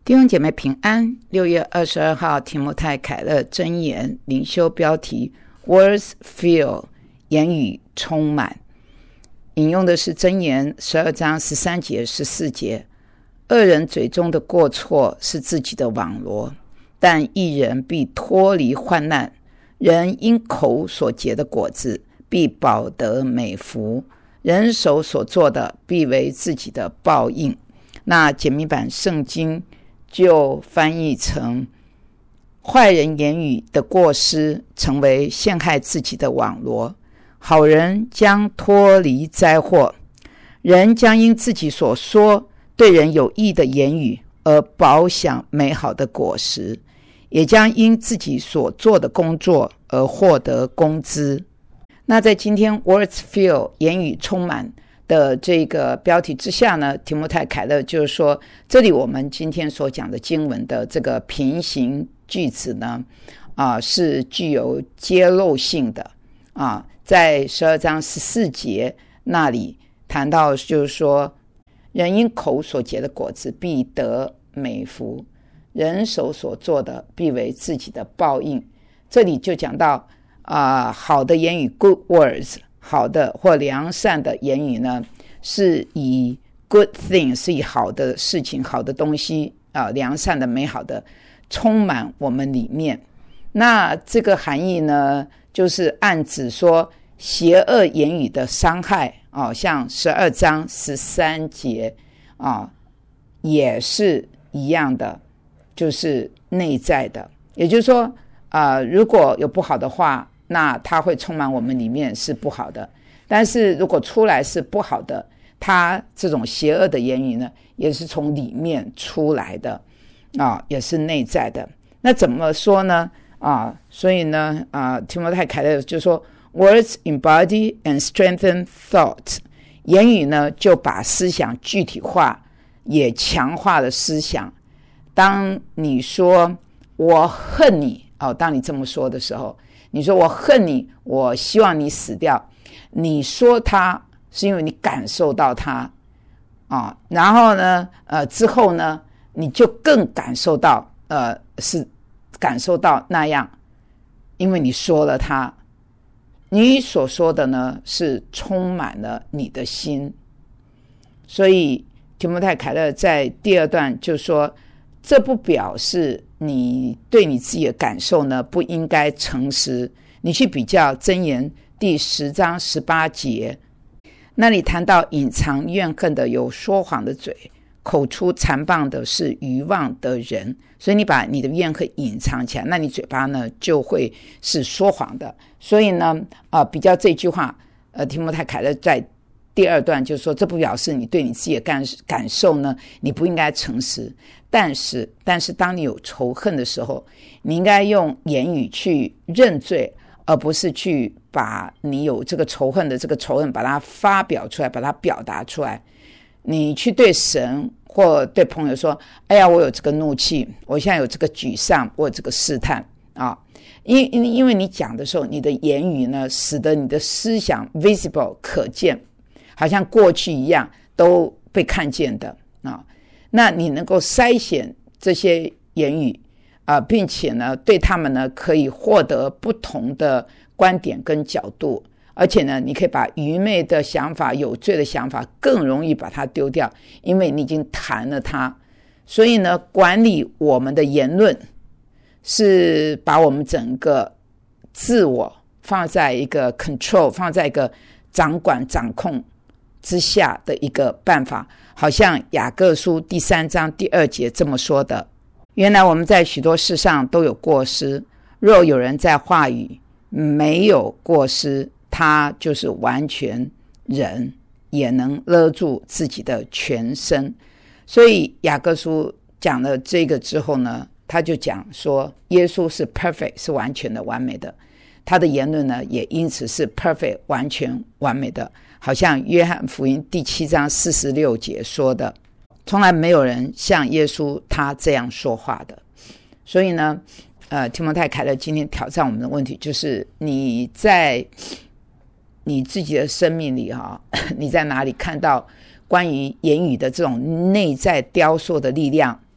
弟兄姐妹平安。6月22号提摩太凯勒箴言灵修标题 Words fill 言语充满，引用的是箴言12章13节14节。恶人嘴中的过错是自己的网罗，但义人必脱离患难。人因口所结的果子必饱得美福，人手所做的必为自己的报应。那简明版圣经就翻译成坏人言语的过失成为陷害自己的网罗，好人将脱离灾祸。人将因自己所说对人有益的言语而饱享美好的果实，也将因自己所做的工作而获得工资。那在今天 Words fill 言语充满的这个标题之下呢，提摩太凯勒就是说，这里我们今天所讲的经文的这个平行句子呢，是具有揭露性的在12章14节那里谈到，就是说，人因口所结的果子必得美福，人手所做的必为自己的报应。这里就讲到好的言语 good words，好的或良善的言语呢，是以 good thing， 是以好的事情、好的东西良善的、美好的充满我们里面。那这个含义呢，就是暗指说邪恶言语的伤害像12章13节也是一样的，就是内在的。也就是说如果有不好的话，那它会充满我们里面是不好的，但是如果出来是不好的，它这种邪恶的言语呢，也是从里面出来的也是内在的。那怎么说呢所以呢提摩太凯勒就说 Words embody and strengthen thought， 言语呢就把思想具体化，也强化了思想。当你说我恨你当你这么说的时候，你说我恨你，我希望你死掉，你说他是因为你感受到他然后呢之后呢你就更感受到是感受到那样，因为你说了他，你所说的呢是充满了你的心。所以提摩太凯勒在第2段就说，这不表示你对你自己的感受呢不应该诚实。你去比较箴言第10章18节，那里谈到隐藏怨恨的有说谎的嘴，口出残谤的是愚妄的人。所以你把你的怨恨隐藏起来，那你嘴巴呢就会是说谎的。所以呢比较这句话提摩太凯勒在第2段就说，这不表示你对你自己的感受呢你不应该诚实，但是当你有仇恨的时候，你应该用言语去认罪，而不是去把你有这个仇恨的这个仇恨把它发表出来，把它表达出来。你去对神或对朋友说，哎呀，我有这个怒气，我现在有这个沮丧，我有这个试探因为你讲的时候，你的言语呢使得你的思想 visible 可见，好像过去一样都被看见的那你能够筛选这些言语并且呢对他们呢可以获得不同的观点跟角度，而且呢你可以把愚昧的想法、有罪的想法更容易把它丢掉，因为你已经谈了它。所以呢管理我们的言论是把我们整个自我放在一个 control， 放在一个掌管掌控之下的一个办法。好像雅各书第3章第2节这么说的，原来我们在许多事上都有过失，若有人在话语没有过失，他就是完全人，也能勒住自己的全身。所以雅各书讲了这个之后呢，他就讲说耶稣是 perfect， 是完全的完美的，他的言论呢也因此是 perfect， 完全完美的。好像约翰福音第7章46节说的，从来没有人像耶稣他这样说话的。所以呢提摩太凯勒今天挑战我们的问题就是你在你自己的生命里你在哪里看到关于言语的这种内在雕塑的力量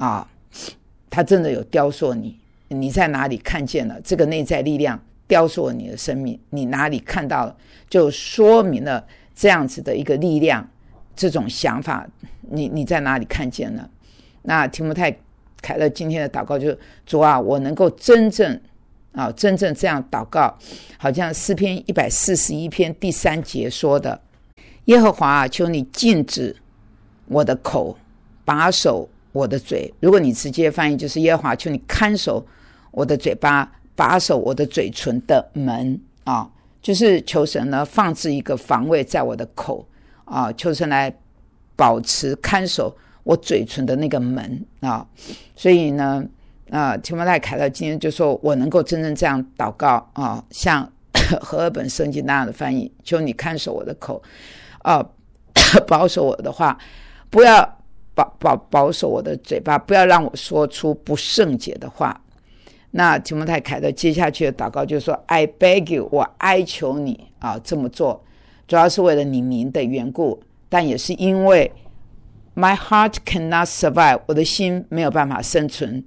啊，他真的有雕塑你，你在哪里看见了这个内在力量雕塑了你的生命，你哪里看到了，就说明了这样子的一个力量，这种想法你在哪里看见了。那提摩太凯勒今天的祷告就是，主啊，我能够真正这样祷告，好像诗篇141篇第3节说的，耶和华啊，求你禁止我的口，把守我的嘴。如果你直接翻译就是，耶和华求你看守我的嘴巴，把守我的嘴唇的门啊，就是求神呢放置一个防卫在我的口啊，求神来保持看守我嘴唇的那个门啊。所以呢提摩太凯勒今天就说，我能够真正这样祷告啊，像和合本圣经那样的翻译，求你看守我的口保守我的话，不要保守我的嘴巴，不要让我说出不圣洁的话。那提摩太凯勒接下去的祷告就是说， I beg you， 我哀求你这么做，主要是为了你名的缘故，但也是因为 My heart cannot survive， 我的心没有办法生存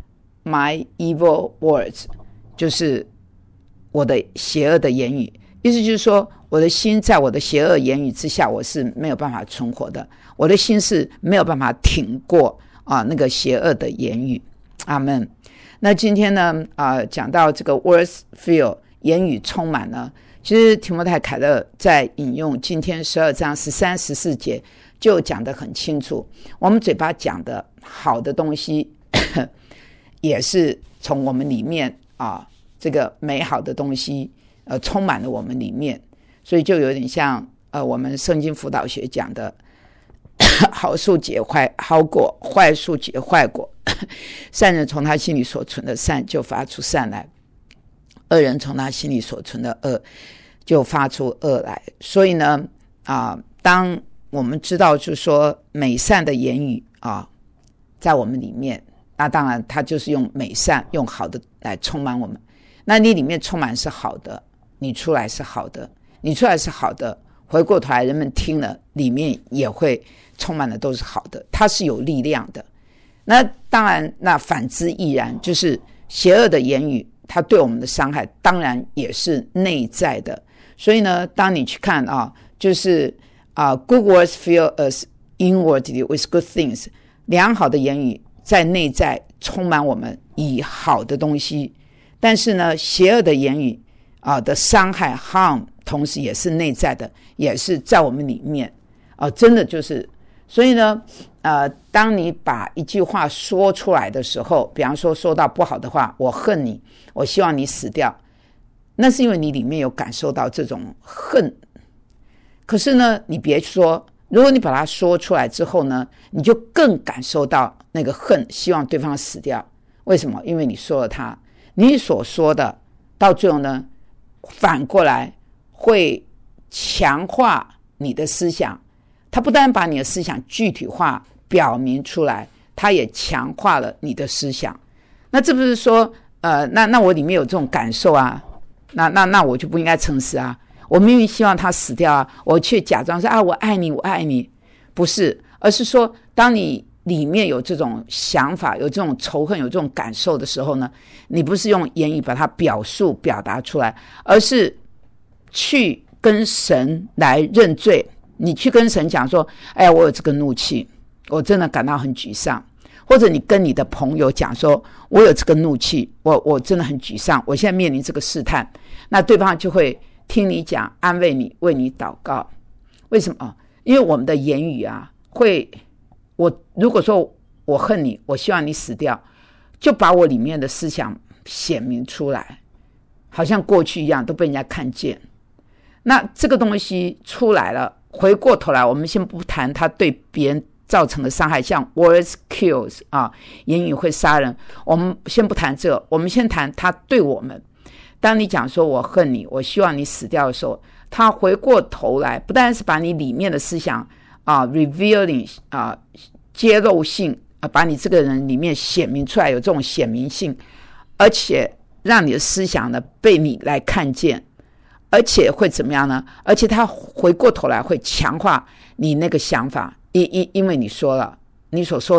My evil words， 就是我的邪恶的言语。意思就是说，我的心在我的邪恶言语之下，我是没有办法存活的，我的心是没有办法挺过那个邪恶的言语。阿们。那今天呢讲到这个 words fill， 言语充满呢，其实提摩太凯勒在引用今天12章13、14节就讲得很清楚，我们嘴巴讲的好的东西也是从我们里面这个美好的东西充满了我们里面，所以就有点像我们圣经辅导学讲的好树结好果，坏树结坏果。善人从他心里所存的善就发出善来，恶人从他心里所存的恶就发出恶来。所以呢当我们知道就是说美善的言语在我们里面，那当然他就是用美善用好的来充满我们。那你里面充满是好的，你出来是好的，你出来是好的，回过头来人们听了里面也会充满的都是好的，它是有力量的。那当然那反之亦然，就是邪恶的言语它对我们的伤害当然也是内在的。所以呢当你去看就是good words fill us inwardly with good things， 良好的言语在内在充满我们以好的东西，但是呢邪恶的言语的伤害 harm 同时也是内在的，也是在我们里面真的就是。所以呢当你把一句话说出来的时候，比方说说到不好的话，我恨你，我希望你死掉，那是因为你里面有感受到这种恨。可是呢你别说，如果你把它说出来之后呢，你就更感受到那个恨，希望对方死掉。为什么？因为你说了它，你所说的到最后呢反过来会强化你的思想，它不但把你的思想具体化表明出来，它也强化了你的思想。那这不是说那我里面有这种感受那我就不应该诚实我明明希望他死掉我却假装说我爱你我爱你，不是，而是说当你里面有这种想法，有这种仇恨，有这种感受的时候呢，你不是用言语把它表达出来，而是去跟神来认罪。你去跟神讲说我有这个怒气，我真的感到很沮丧。或者你跟你的朋友讲说我有这个怒气，我真的很沮丧，我现在面临这个试探，那对方就会听你讲，安慰你，为你祷告。为什么？因为我们的言语我如果说我恨你，我希望你死掉，就把我里面的思想显明出来，好像过去一样都被人家看见。那这个东西出来了，回过头来我们先不谈它对别人造成的伤害，像 words kills 言语会杀人，我们先不谈这个，我们先谈它对我们。当你讲说我恨你，我希望你死掉的时候，它回过头来不但是把你里面的思想revealing 揭露性把你这个人里面显明出来，有这种显明性，而且让你的思想呢被你来看见，而且会怎么样呢？而且它回过头来会强化你那个想法，因为你说了，你所说的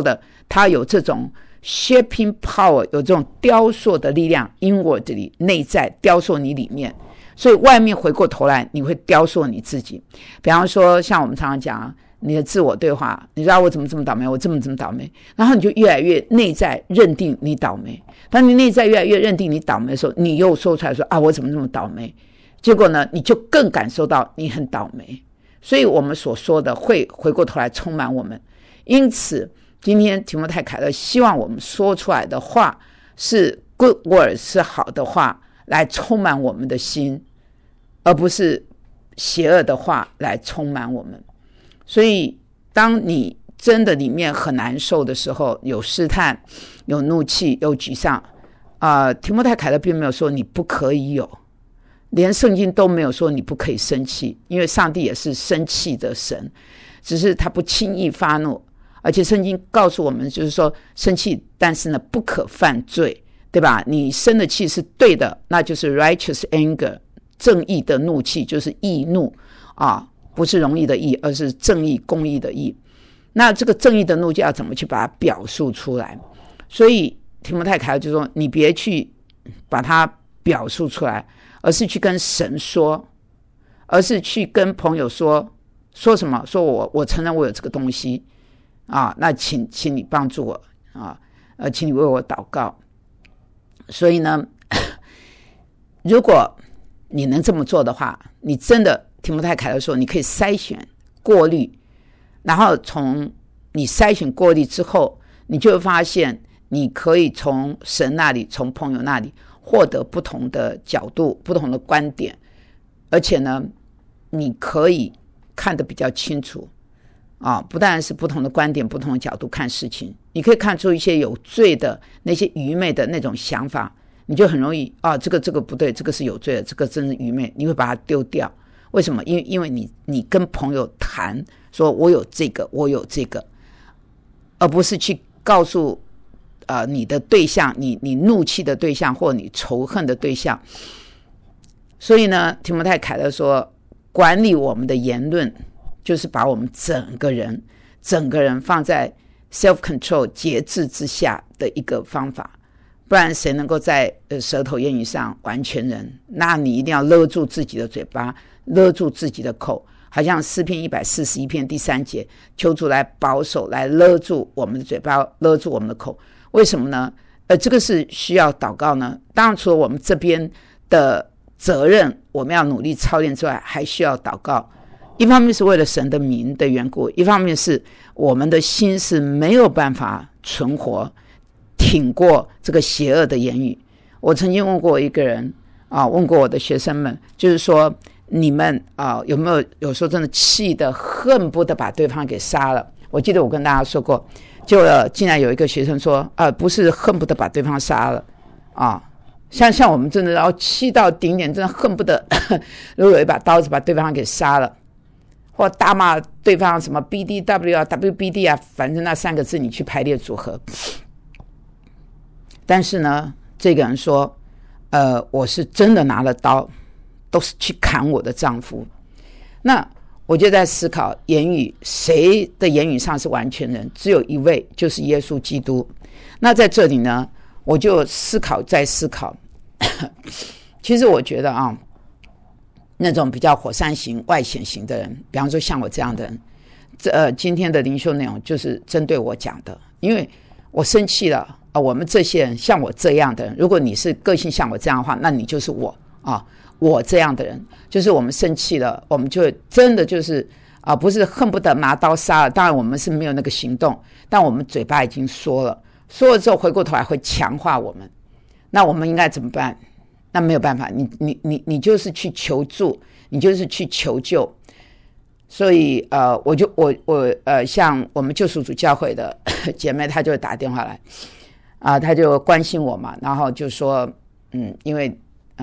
它有这种 shaping power， 有这种雕塑的力量 inwardly 内在雕塑你里面，所以外面回过头来你会雕塑你自己。比方说像我们常常讲你的自我对话，你知道我怎么这么倒霉，我这么倒霉，然后你就越来越内在认定你倒霉。当你内在越来越认定你倒霉的时候，你又说出来说我怎么这么倒霉，结果呢你就更感受到你很倒霉。所以我们所说的会回过头来充满我们。因此今天提摩太凯勒希望我们说出来的话是 good words， 是好的话来充满我们的心，而不是邪恶的话来充满我们。所以当你真的里面很难受的时候，有试探，有怒气，有沮丧，提摩太凯勒并没有说你不可以有，连圣经都没有说你不可以生气，因为上帝也是生气的神，只是他不轻易发怒。而且圣经告诉我们就是说生气，但是呢不可犯罪，对吧？你生的气是对的，那就是 righteous anger， 正义的怒气，就是义怒不是容易的义，而是正义公义的义。那这个正义的怒气要怎么去把它表述出来？所以提摩太凯勒就说你别去把它表述出来，而是去跟神说，而是去跟朋友说什么？说我承认我有这个东西那请你帮助我请你为我祷告。所以呢如果你能这么做的话，你真的提摩太凯勒说你可以筛选过滤，然后从你筛选过滤之后，你就会发现你可以从神那里，从朋友那里获得不同的角度，不同的观点，而且呢你可以看得比较清楚不但是不同的观点，不同的角度看事情，你可以看出一些有罪的那些愚昧的那种想法，你就很容易这个不对，这个是有罪的，这个真是愚昧，你会把它丢掉。为什么？因为你跟朋友谈说我有这个，而不是去告诉你的对象，你怒气的对象或你仇恨的对象。所以呢提摩太凯勒说管理我们的言论就是把我们整个人放在 self-control 节制之下的一个方法。不然谁能够在舌头言语上完全人？那你一定要勒住自己的嘴巴，勒住自己的口，好像诗篇141篇第3节，求主来保守，来勒住我们的嘴巴，勒住我们的口。为什么呢？这个是需要祷告呢。当然除了我们这边的责任我们要努力操练之外，还需要祷告。一方面是为了神的名的缘故，一方面是我们的心是没有办法存活挺过这个邪恶的言语。我曾经问过一个人问过我的学生们，就是说你们有没有时候真的气得恨不得把对方给杀了？我记得我跟大家说过，就竟然有一个学生说不是恨不得把对方杀了像我们真的要气到顶点，真的恨不得如果有一把刀子把对方给杀了，或大骂对方什么 BDW WBD 反正那3个字你去排列组合。但是呢这个人说我是真的拿了刀，都是去砍我的丈夫。那我就在思考言语，谁的言语上是完全人？只有一位，就是耶稣基督。那在这里呢我就思考其实我觉得那种比较火山型外显型的人，比方说像我这样的人，今天的灵修内容就是针对我讲的。因为我生气了我们这些人像我这样的人，如果你是个性像我这样的话，那你就是我这样的人，就是我们生气了，我们就真的就是不是恨不得拿刀杀了，当然我们是没有那个行动，但我们嘴巴已经说了之后回过头来会强化我们。那我们应该怎么办？那没有办法，你就是去求助，你就是去求救。所以像我们救赎主教会的姐妹，她就会打电话来她就关心我嘛，然后就说因为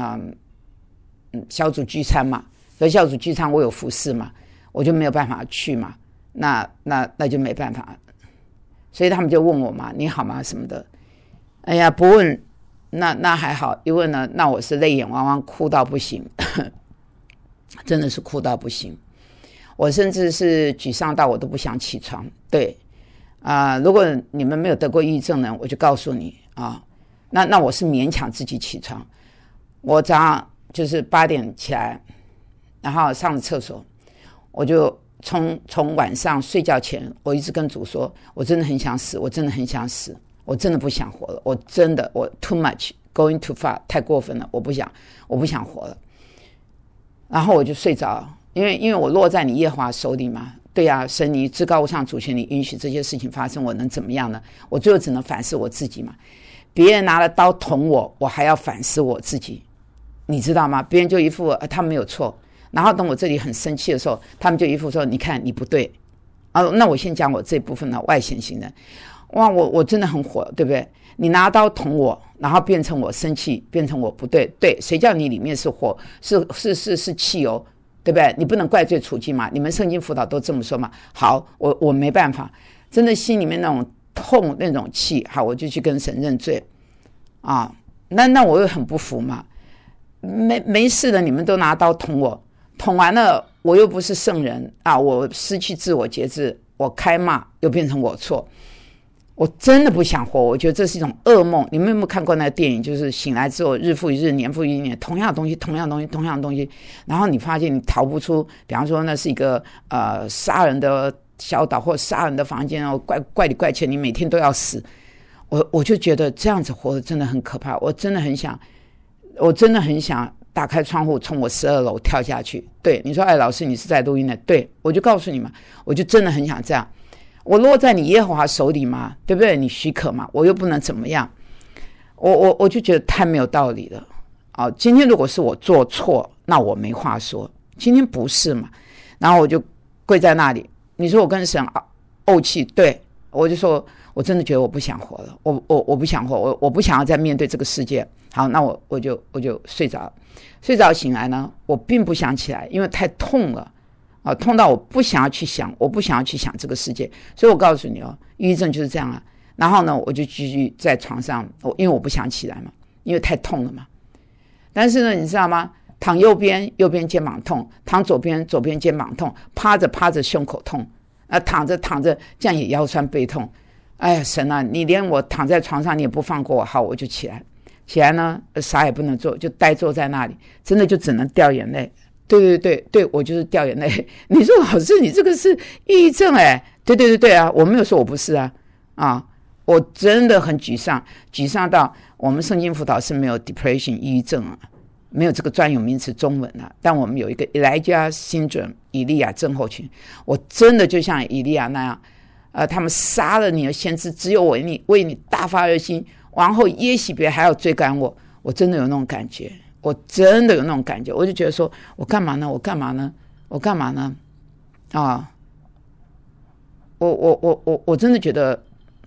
小组聚餐嘛，所以小组聚餐我有服侍嘛，我就没有办法去嘛，那就没办法。所以他们就问我嘛，你好吗什么的。哎呀，不问那还好，一问呢，那我是泪眼汪汪，哭到不行真的是哭到不行。我甚至是沮丧到我都不想起床。对如果你们没有得过抑郁症呢，我就告诉你啊，那我是勉强自己起床，我早上就是8点起来，然后上了厕所，我就从晚上睡觉前，我一直跟主说，我真的很想死，我真的很想死，我真的不想活了，我 too much going too far 太过分了，我不想活了。然后我就睡着了，因为我落在你耶和华手里嘛。对啊，神你至高无上主权，你允许这些事情发生，我能怎么样呢？我最后只能反思我自己嘛。别人拿了刀捅我，我还要反思我自己，你知道吗？别人就一副他没有错，然后等我这里很生气的时候，他们就一副说你看你不对那我先讲我这部分的外显型的。哇，我真的很火，对不对？你拿刀捅我，然后变成我生气，变成我不对，对，谁叫你里面是火，是汽油，对不对？你不能怪罪处境嘛，你们圣经辅导都这么说嘛。好，我没办法，真的心里面那种痛那种气，好，我就去跟神认罪啊。那我又很不服嘛，没事的，你们都拿刀捅我，捅完了我又不是圣人啊，我失去自我节制，我开骂又变成我错。我真的不想活，我觉得这是一种噩梦。你们有没有看过那个电影，就是醒来之后日复一日年复一年，同样的东西，然后你发现你逃不出，比方说那是一个杀人的小岛或杀人的房间，怪里怪气，你每天都要死。我就觉得这样子活得真的很可怕，我真的很想打开窗户从我12楼跳下去。对，你说老师你是在录音的，对，我就告诉你嘛，我就真的很想这样。我落在你耶和华手里嘛，对不对？你许可嘛，我又不能怎么样。我就觉得太没有道理了。今天如果是我做错，那我没话说。今天不是嘛？然后我就跪在那里。你说我跟神怄气，对，我就说我真的觉得我不想活了，我不想活，我不想要再面对这个世界。好，那我就睡着了。睡着醒来呢，我并不想起来，因为太痛了。痛到我不想要去想这个世界。所以我告诉你抑郁症就是这样啊。然后呢，我就继续在床上，因为我不想起来嘛，因为太痛了嘛。但是呢，你知道吗？躺右边肩膀痛，躺左边肩膀痛，趴着胸口痛，躺着这样也腰酸背痛。哎呀，神啊，你连我躺在床上你也不放过我。好，我就起来呢，啥也不能做，就呆坐在那里，真的就只能掉眼泪。对，我就是掉眼泪。你说老师你这个是抑郁症对啊，我没有说我不是啊，我真的很沮丧到我们圣经辅导是没有 depression 抑郁症没有这个专有名词中文但我们有一个 Elijah Syndrome 以利亚症候群。我真的就像以利亚那样他们杀了你的先知，只有我为你大发热心，然后耶洗别还要追赶我真的有那种感觉，我真的有那种感觉。我就觉得说我干嘛呢我真的觉得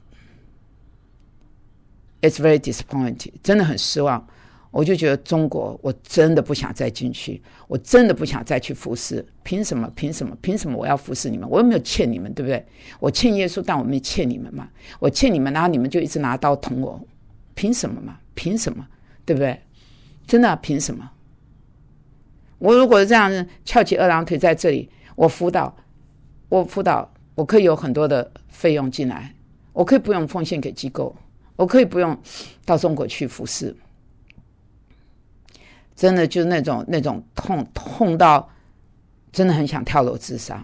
it's very disappointing， 真的很失望。我就觉得中国我真的不想再进去，我真的不想再去服侍。凭什么我要服侍你们？我又没有欠你们，对不对？我欠耶稣，但我没欠你们嘛。我欠你们，然后你们就一直拿刀捅我，凭什么嘛？凭什么？对不对？真的凭什么？我如果这样翘起二郎腿在这里，我辅导，我可以有很多的费用进来，我可以不用奉献给机构，我可以不用到中国去服侍。真的就是那种痛到真的很想跳楼自杀，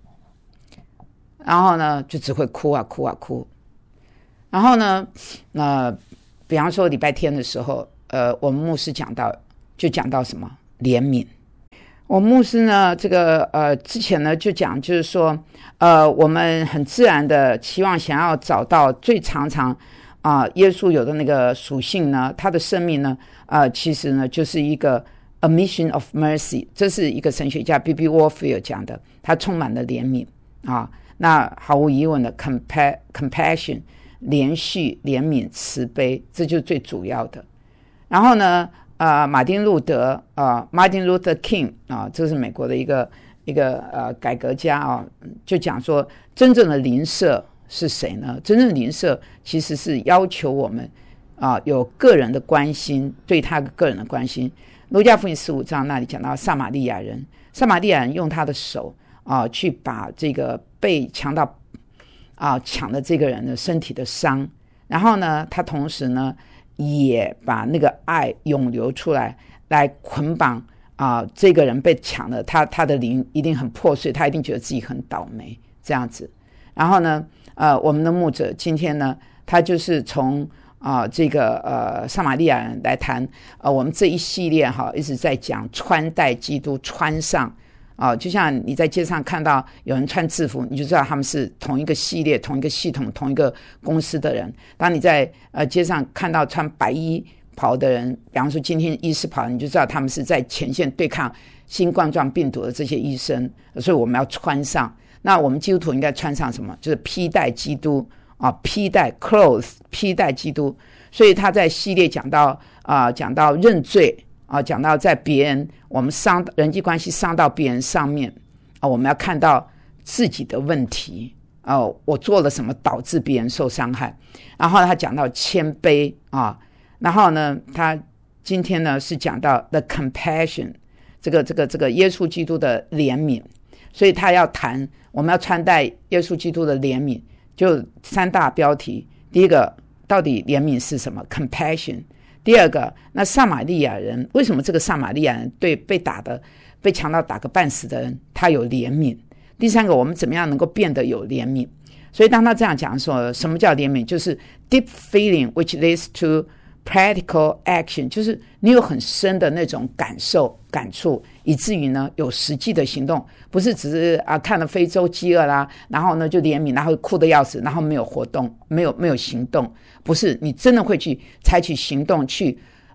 然后呢就只会哭。然后呢比方说礼拜天的时候我们牧师讲到什么怜悯。我牧师呢这个之前呢就讲，就是说我们很自然的期望想要找到最常耶稣有的那个属性呢，他的生命呢其实呢就是一个 a mission of mercy， 这是一个神学家 B.B. Warfield 讲的，他充满了怜悯那毫无疑问的 compassion 连续怜悯慈悲，这就是最主要的。然后呢马丁路德Martin Luther King 这是美国的一个改革家就讲说真正的邻舍是谁呢？真正的邻舍其实是要求我们有个人的关心，对他个人的关心。路加福音15章那里讲到撒玛利亚人用他的手去把这个被强盗抢了这个人的身体的伤，然后呢他同时呢也把那个爱涌流出来，来捆绑这个人被抢了，他的灵一定很破碎，他一定觉得自己很倒霉这样子。然后呢我们的牧者今天呢，他就是从这个撒玛利亚人来谈我们这一系列一直在讲穿戴基督，穿上就像你在街上看到有人穿制服，你就知道他们是同一个系列、同一个系统、同一个公司的人。当你在街上看到穿白衣袍的人，比方说今天医师袍，你就知道他们是在前线对抗新冠状病毒的这些医生，所以我们要穿上。那我们基督徒应该穿上什么？就是披戴基督披戴 clothes， 披戴基督。所以他在系列讲到认罪讲到在别人我们人际关系伤到别人上面我们要看到自己的问题我做了什么导致别人受伤害。然后他讲到谦卑然后呢他今天呢是讲到 the compassion， 这个耶稣基督的怜悯。所以他要谈我们要穿戴耶稣基督的怜悯，就3大标题。第一个，到底怜悯是什么 compassion。第二个，那撒玛利亚人，为什么这个撒玛利亚人对被强盗打个半死的人他有怜悯。第三个，我们怎么样能够变得有怜悯。所以当他这样讲说什么叫怜悯，就是 deep feeling which leads to practical action， 就是你有很深的那种感触，以至于呢有实际的行动，不是只是看了非洲饥饿啦，然后呢就怜悯，然后哭得要死，然后没有活动，没有行动。不是，你真的会去采取行动去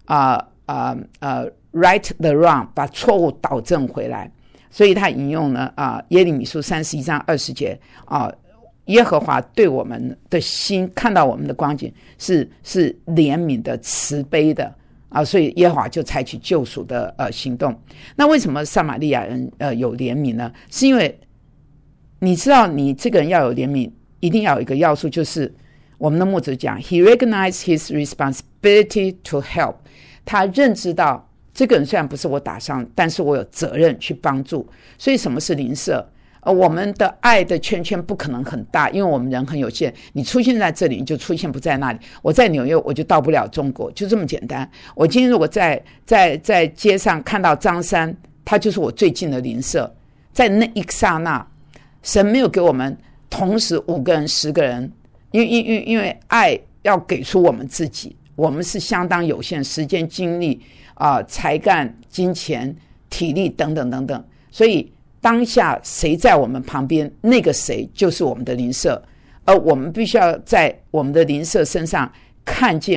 right the wrong， 把错误导正回来。所以他引用了耶利米书31章20节耶和华对我们的心看到我们的光景是怜悯的、慈悲的所以耶和华就采取救赎的行动。那为什么撒玛利亚人有怜悯呢？是因为你知道你这个人要有怜悯，一定要有一个要素，就是我们的牧者讲 He recognized his responsibility to help， 他认知到这个人虽然不是我打伤，但是我有责任去帮助。所以什么是邻舍？我们的爱的圈圈不可能很大，因为我们人很有限，你出现在这里你就出现不在那里。我在纽约我就到不了中国，就这么简单。我今天如果在街上看到张三，他就是我最近的邻舍。在那一刹那，神没有给我们同时5个人10个人，因为爱要给出我们自己，我们是相当有限，时间精力才干金钱体力等等等等，所以当下谁在我们旁边，那个谁就是我们的邻舍。而我们必须要在我们的邻舍身上看见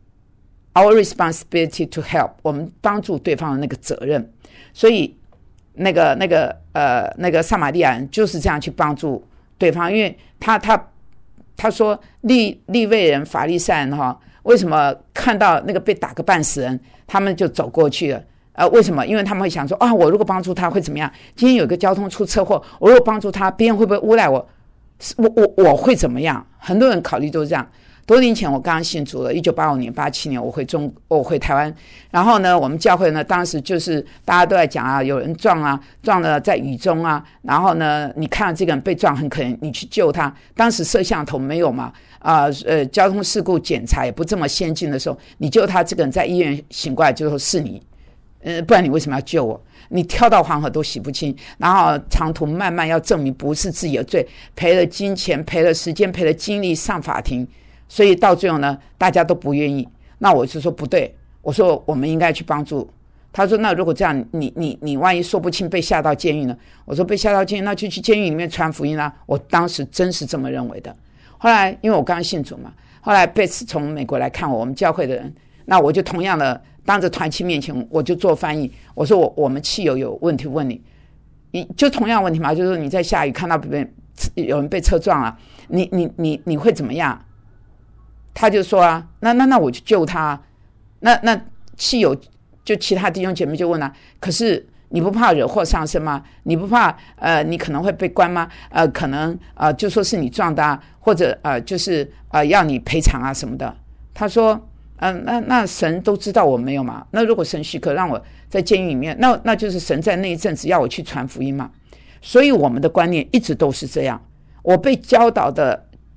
our responsibility to help， 我们帮助对方的那个责任。所以那个撒玛利亚人就是这样去帮助对方。因为他说利未人法利赛人为什么看到那个被打个半死人他们就走过去了为什么？因为他们会想说我如果帮助他会怎么样？今天有个交通出车祸，我如果帮助他，别人会不会诬赖我会怎么样？很多人考虑都是这样。多年前我刚刚信主了，1985年、87年我回台湾，然后呢，我们教会呢当时就是大家都在讲有人撞了在雨中然后呢，你看到这个人被撞很可怜，你去救他。当时摄像头没有嘛，交通事故检查也不这么先进的时候，你救他，这个人在医院醒过来就说是你。不然你为什么要救我？你跳到黄河都洗不清，然后长途漫漫要证明不是自己的罪，赔了金钱，赔了时间，赔了精力上法庭，所以到最后呢，大家都不愿意。那我就说不对，我说我们应该去帮助。他说那如果这样，你万一说不清被下到监狱呢？我说被下到监狱，那就去监狱里面传福音啦。我当时真是这么认为的。后来因为我刚信主嘛，后来贝斯从美国来看我们教会的人，那我就同样的当着团契面前，我就做翻译。我说我们汽油有问题问你就同样问题嘛，就是说你在下雨看到有人被车撞了，你会怎么样？他就说那我就救他。那汽油就其他弟兄姐妹就问可是你不怕惹祸上身吗？你不怕你可能会被关吗？可能就说是你撞的或者就是要你赔偿什么的。他说那神都知道我没有嘛，那如果神许可让我在监狱里面，那就是神在那一阵子要我去传福音嘛。所以我们的观念一直都是这样。我被教导的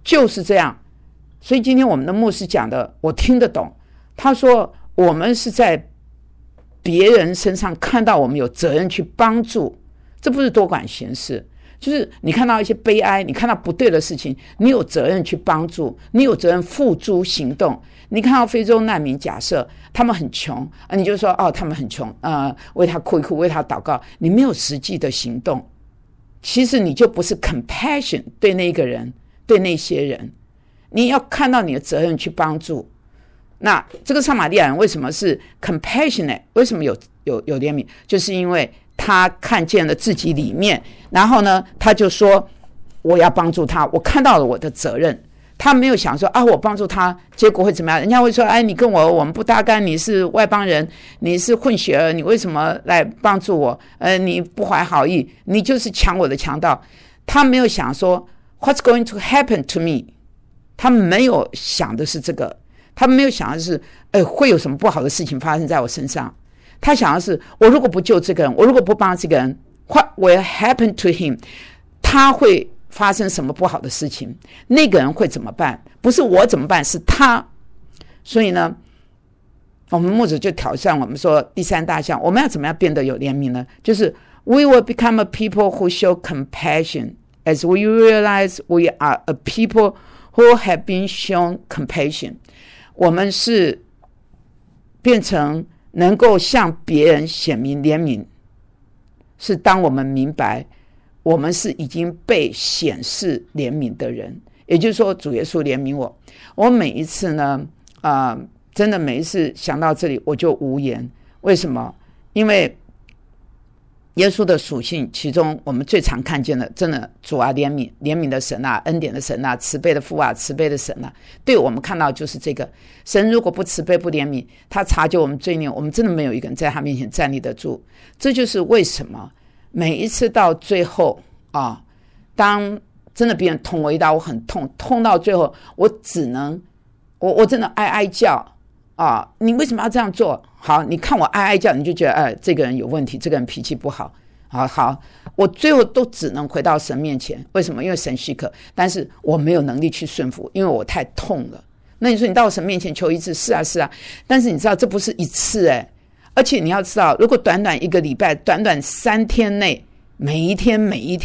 就是这样。所以今天我们的牧师讲的我听得懂，他说我们是在别人身上看到我们有责任去帮助，这不是多管闲事，就是你看到一些悲哀，你看到不对的事情，你有责任去帮助，你有责任付诸行动。你看到非洲难民，假设他们很穷，你就说他们很穷，为他哭一哭，为他祷告，你没有实际的行动，其实你就不是 compassion 对那个人，对那些人，你要看到你的责任去帮助。那这个撒玛利亚人为什么是 compassionate？ 为什么有怜悯？就是因为他看见了自己里面，然后呢，他就说我要帮助他，我看到了我的责任。他没有想说我帮助他，结果会怎么样？人家会说，你跟我们不搭干，你是外邦人，你是混血儿，你为什么来帮助我？你不怀好意，你就是抢我的强盗。他没有想说 What's going to happen to me？ 他没有想的是这个，他没有想的是会有什么不好的事情发生在我身上。他想的是，我如果不救这个人，我如果不帮这个人， What will happen to him？ 他会发生什么不好的事情，那个人会怎么办？不是我怎么办，是他。所以呢，我们牧者就挑战我们说，第三大项，我们要怎么样变得有怜悯呢？就是 We will become a people who show compassion as we realize we are a people who have been shown compassion。 我们是变成能够向别人显明怜悯，是当我们明白我们是已经被显示怜悯的人，也就是说主耶稣怜悯我。我每一次呢真的每一次想到这里我就无言。为什么？因为耶稣的属性，其中我们最常看见的，真的主啊，怜悯的神啊，恩典的神啊，慈悲的父啊，慈悲的神啊，对我们看到就是这个。神如果不慈悲不怜悯，他察觉我们罪孽，我们真的没有一个人在他面前站立得住。这就是为什么每一次到最后当真的别人捅我一刀，我很痛，痛到最后我只能我真的哀叫你为什么要这样做？好，你看我哀叫，你就觉得这个人有问题，这个人脾气不好。好，我最后都只能回到神面前。为什么？因为神许可，但是我没有能力去顺服，因为我太痛了。那你说你到神面前求一次，是啊，但是你知道这不是一次而且你要知道，如果短短一个礼拜，短短3天内，每一天，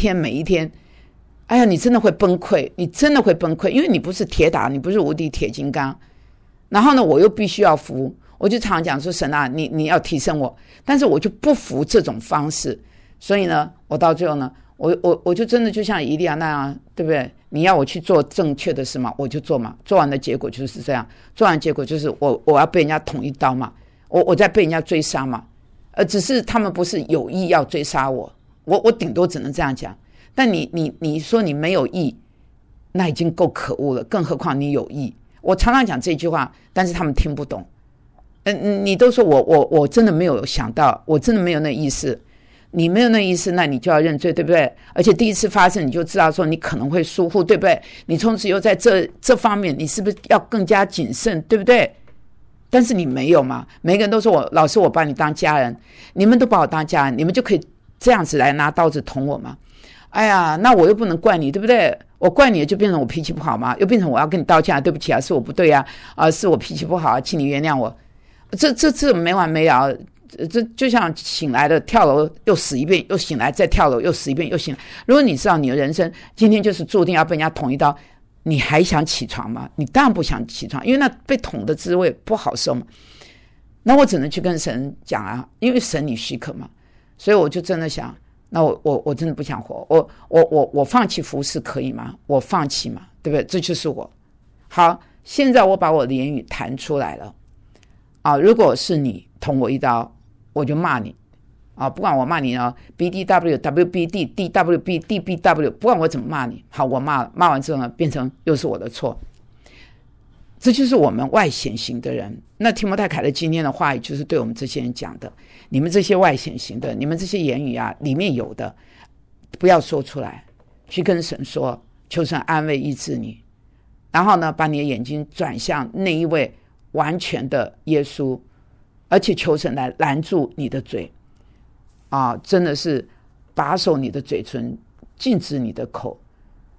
你真的会崩溃，因为你不是铁打，你不是无敌铁金刚。然后呢，我又必须要服，我就常讲说，神啊，你要提升我，但是我就不服这种方式。所以呢，我到最后呢，我就真的就像以利亚那样，对不对？你要我去做正确的事嘛，我就做嘛。做完的结果就是这样，做完的结果就是我要被人家捅一刀嘛，我在被人家追杀嘛。只是他们不是有意要追杀我顶多只能这样讲。但你说你没有意，那已经够可恶了，更何况你有意。我常常讲这句话，但是他们听不懂。你都说我真的没有想到，我真的没有那意思。你没有那意思，那你就要认罪，对不对？而且第一次发生，你就知道说你可能会疏忽，对不对？你从此又在这方面，你是不是要更加谨慎，对不对？但是你没有嘛？每个人都说老师，我把你当家人，你们都把我当家人，你们就可以这样子来拿刀子捅我吗？那我又不能怪你，对不对？我怪你就变成我脾气不好嘛，又变成我要跟你道歉，对不起啊，是我不对啊，是我脾气不好，请你原谅我。这没完没了，这就像醒来的跳楼又死一遍，又醒来再跳楼又死一遍又醒来。如果你知道你的人生今天就是注定要被人家捅一刀，你还想起床吗？你当然不想起床，因为那被捅的滋味不好受嘛。那我只能去跟神讲因为神你许可嘛。所以我就真的想，那我真的不想活，我放弃服侍可以吗？我放弃嘛，对不对？这就是我。好，现在我把我的言语弹出来了如果是你捅我一刀，我就骂你不管我骂你BDW WBD DWB DBW， 不管我怎么骂你，好，我骂完之后呢，变成又是我的错。这就是我们外显型的人。那提摩太凯勒今天的话语就是对我们这些人讲的，你们这些外显型的，你们这些言语里面有的不要说出来，去跟神说，求神安慰医治你，然后呢，把你的眼睛转向那一位完全的耶稣，而且求神来拦住你的嘴真的是把守你的嘴唇，禁止你的口。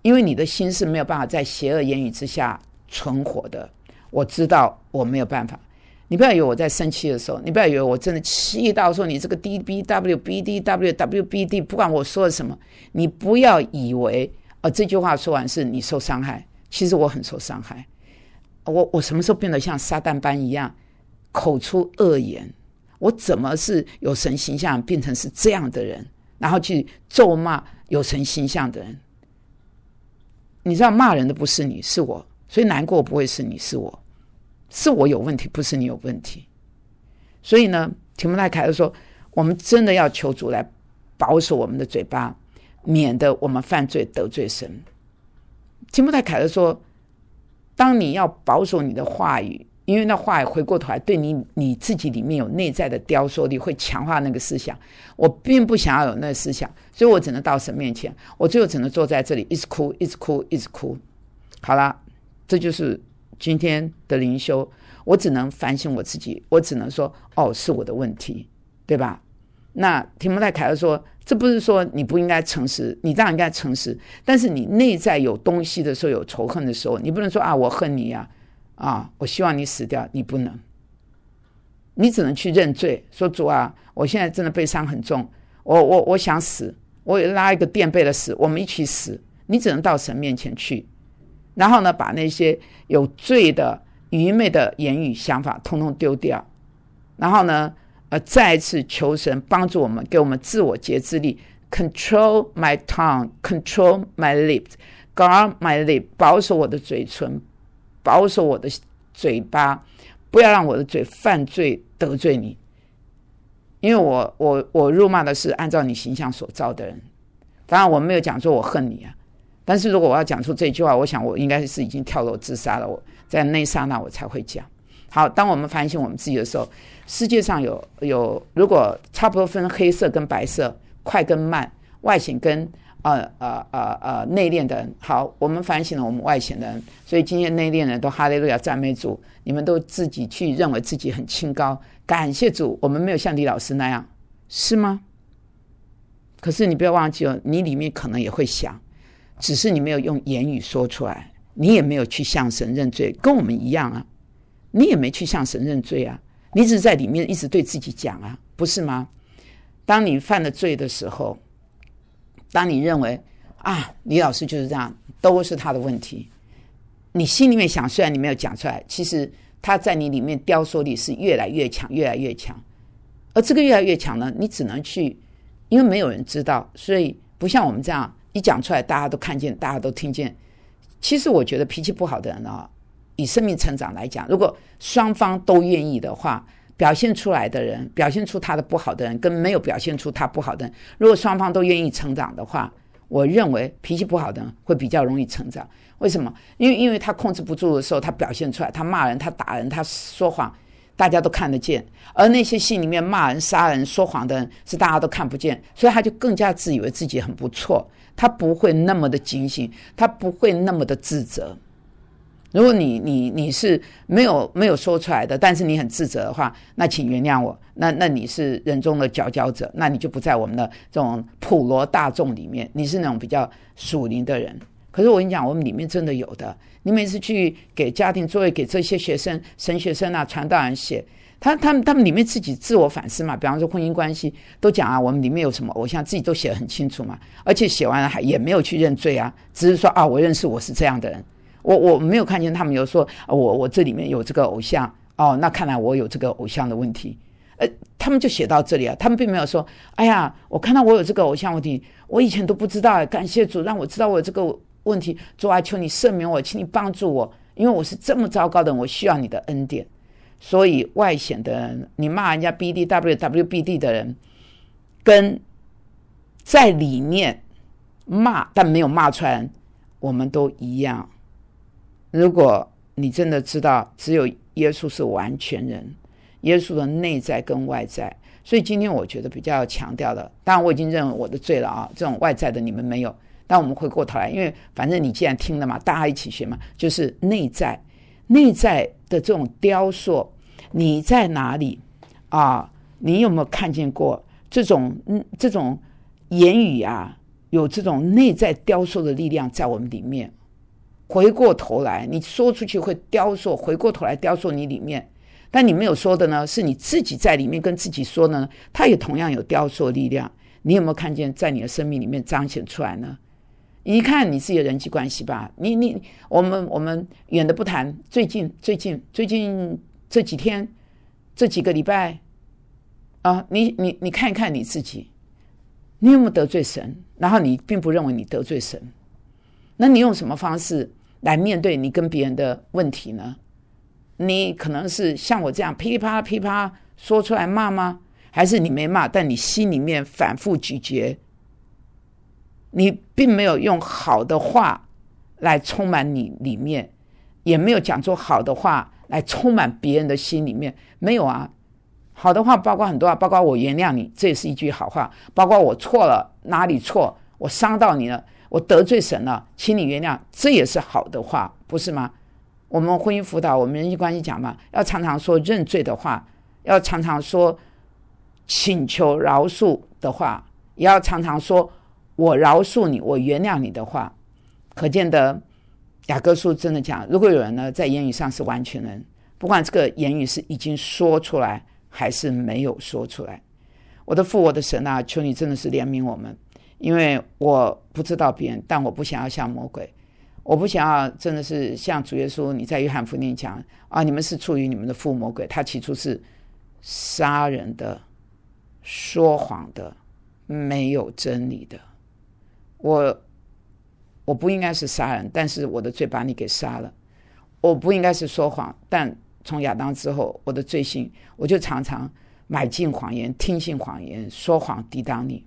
因为你的心是没有办法在邪恶言语之下存活的。我知道我没有办法。你不要以为我在生气的时候，你不要以为我真的气到说你这个 DBW BDW WBD 不管我说了什么，你不要以为这句话说完是你受伤害，其实我很受伤害。我什么时候变得像撒旦般一样口出恶言？我怎么是有神形象变成是这样的人，然后去咒骂有神形象的人？你知道骂人的不是你，是我，所以难过不会是你，是我有问题，不是你有问题。所以呢，提摩太凯勒说，我们真的要求主来保守我们的嘴巴，免得我们犯罪得罪神。提摩太凯勒说，当你要保守你的话语，因为那话语回过头来对你自己里面有内在的雕塑力，会强化那个思想。我并不想要有那个思想，所以我只能到神面前，我最后只能坐在这里一直哭一直哭一直哭。好了，这就是今天的灵修，我只能反省我自己，我只能说是我的问题，对吧？那提摩太凯勒说，这不是说你不应该诚实，你当然应该诚实，但是你内在有东西的时候，有仇恨的时候，你不能说我恨你我希望你死掉，你不能。你只能去认罪，说主啊，我现在真的悲伤很重，我想死，我拉一个垫背的死，我们一起死。你只能到神面前去，然后呢，把那些有罪的愚昧的言语想法通通丢掉，然后呢再一次求神帮助我们，给我们自我节制力。 Control my tongue, control my lips, guard my lip， 保守我的嘴唇，保守我的嘴巴，不要让我的嘴犯罪得罪你。因为我辱骂的是按照你形象所造的人，当然我没有讲说我恨你但是如果我要讲出这句话，我想我应该是已经跳楼自杀了，我在那一刹那我才会讲。好，当我们反省我们自己的时候，世界上有如果差不多分黑色跟白色，快跟慢，外显跟内敛的人。好，我们反省了我们外显的人，所以今天内敛人都哈利路亚赞美主，你们都自己去认为自己很清高，感谢主，我们没有像李老师那样，是吗？可是你不要忘记你里面可能也会想，只是你没有用言语说出来，你也没有去向神认罪，跟我们一样你也没去向神认罪你只是在里面一直对自己讲不是吗？当你犯了罪的时候，当你认为李老师就是这样，都是他的问题，你心里面想，虽然你没有讲出来，其实他在你里面雕塑力是越来越强越来越强。而这个越来越强呢，你只能去，因为没有人知道，所以不像我们这样一讲出来大家都看见大家都听见。其实我觉得脾气不好的人以生命成长来讲，如果双方都愿意的话，表现出来的人，表现出他的不好的人跟没有表现出他不好的人，如果双方都愿意成长的话，我认为脾气不好的人会比较容易成长。为什么？因为他控制不住的时候，他表现出来，他骂人，他打人，他说谎，大家都看得见。而那些心里面骂人杀人说谎的人是大家都看不见，所以他就更加自以为自己很不错，他不会那么的警醒，他不会那么的自责。如果你是没有说出来的，但是你很自责的话，那请原谅我，那你是人中的佼佼者，那你就不在我们的这种普罗大众里面，你是那种比较属灵的人。可是我跟你讲，我们里面真的有的，你每次去给家庭作业给这些学生神学生传道人写，他们里面自己自我反思嘛，比方说婚姻关系都讲我们里面有什么偶像，自己都写得很清楚嘛，而且写完了也没有去认罪只是说我认识我是这样的人。我没有看见他们有说我这里面有这个偶像那看来我有这个偶像的问题。他们就写到这里他们并没有说哎呀我看到我有这个偶像问题，我以前都不知道感谢主让我知道我有这个问题，主求你赦免我，请你帮助我，因为我是这么糟糕的人，我需要你的恩典。所以外显的人，你骂人家 BDW WBD 的人，跟在里面骂但没有骂出来，我们都一样。如果你真的知道只有耶稣是完全人，耶稣的内在跟外在，所以今天我觉得比较强调的，当然我已经认为我的罪了这种外在的你们没有，但我们回过头来，因为反正你既然听了嘛，大家一起学嘛，就是内在的这种雕塑，你在哪里你有没有看见过这种言语有这种内在雕塑的力量在我们里面，回过头来你说出去会雕塑，回过头来雕塑你里面，但你没有说的呢，是你自己在里面跟自己说的呢，它也同样有雕塑力量。你有没有看见在你的生命里面彰显出来呢？你看你自己的人际关系吧，我们远的不谈，最近这几天这几个礼拜啊，你看一看你自己，你有没有得罪神？然后你并不认为你得罪神，那你用什么方式来面对你跟别人的问题呢？你可能是像我这样噼里啪啦噼里啪啦说出来骂吗？还是你没骂，但你心里面反复咀嚼，你并没有用好的话来充满你里面，也没有讲出好的话来充满别人的心里面，没有啊。好的话包括很多啊，包括我原谅你，这也是一句好话，包括我错了，哪里错，我伤到你了，我得罪神了，请你原谅，这也是好的话，不是吗？我们婚姻辅导，我们人际关系讲嘛，要常常说认罪的话，要常常说请求饶恕的话，也要常常说我饶恕你，我原谅你的话。可见的雅各书真的讲，如果有人呢在言语上是完全人，不管这个言语是已经说出来还是没有说出来，我的父我的神啊，求你真的是怜悯我们，因为我不知道别人，但我不想要像魔鬼，我不想要真的是像主耶稣你在约翰福音讲啊，你们是出于你们的父魔鬼，他起初是杀人的，说谎的，没有真理的。我不应该是杀人，但是我的罪把你给杀了。我不应该是说谎，但从亚当之后，我的罪性，我就常常买进谎言，听信谎言，说谎抵挡你。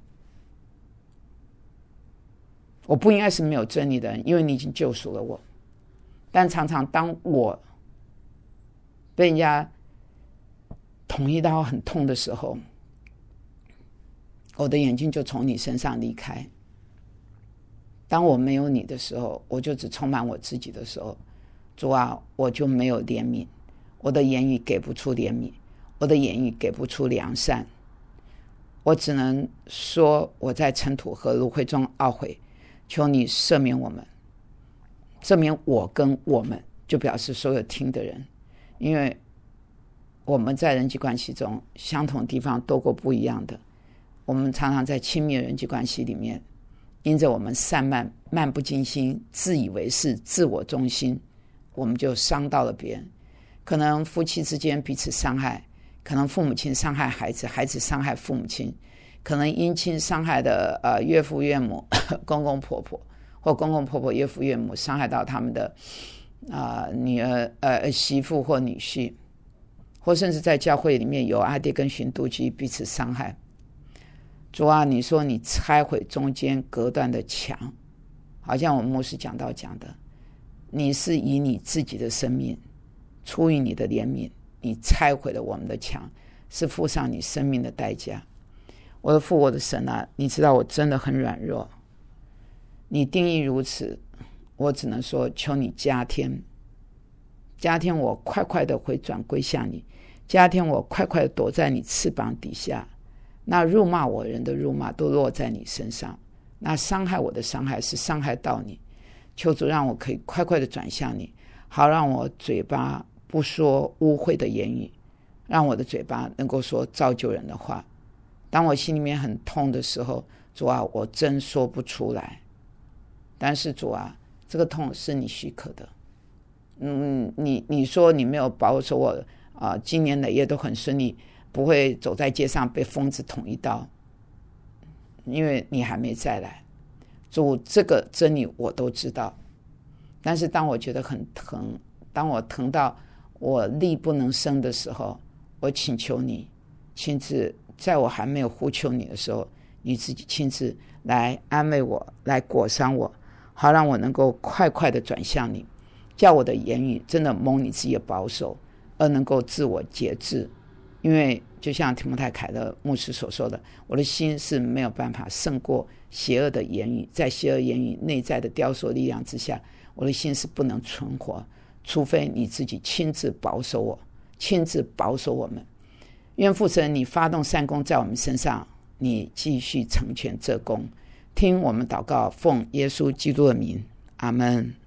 我不应该是没有真理的人，因为你已经救赎了我。但常常当我被人家捅一刀很痛的时候，我的眼睛就从你身上离开。当我没有你的时候，我就只充满我自己的时候，主啊，我就没有怜悯，我的言语给不出怜悯，我的言语给不出良善，我只能说我在尘土和芦荟中懊悔，求你赦免我们，赦免我跟我们，就表示所有听的人，因为我们在人际关系中相同的地方多过不一样的，我们常常在亲密人际关系里面，因着我们散漫、漫不经心、自以为是、自我中心，我们就伤到了别人。可能夫妻之间彼此伤害，可能父母亲伤害孩子，孩子伤害父母亲，可能姻亲伤害的岳父岳母、公公婆婆，或公公婆婆、岳父岳母伤害到他们的女儿、媳妇或女婿，或甚至在教会里面有阿爹跟寻妒忌彼此伤害。主啊，你说你拆毁中间隔断的墙，好像我们牧师讲道讲的，你是以你自己的生命，出于你的怜悯，你拆毁了我们的墙，是付上你生命的代价。我的父我的神啊，你知道我真的很软弱，你定义如此，我只能说求你加添我快快的回转归向你，加添我快快的躲在你翅膀底下，那辱骂我人的辱骂都落在你身上，那伤害我的伤害是伤害到你，求主让我可以快快的转向你，好让我嘴巴不说污秽的言语，让我的嘴巴能够说造就人的话。当我心里面很痛的时候，主啊，我真说不出来，但是主啊，这个痛是你许可的。你说你没有保守我今年累月都很顺利，不会走在街上被疯子捅一刀，因为你还没再来。主，这个真理我都知道，但是当我觉得很疼，当我疼到我力不能生的时候，我请求你亲自在我还没有呼求你的时候，你自己亲自来安慰我，来裹伤我，好让我能够快快的转向你，叫我的言语真的蒙你自己的保守，而能够自我节制。因为就像提摩太凯勒牧师所说的，我的心是没有办法胜过邪恶的言语，在邪恶言语内在的雕塑力量之下，我的心是不能存活，除非你自己亲自保守我，亲自保守我们。愿父神你发动善功在我们身上，你继续成全这功， 听我们祷告，奉耶稣基督的名，阿们。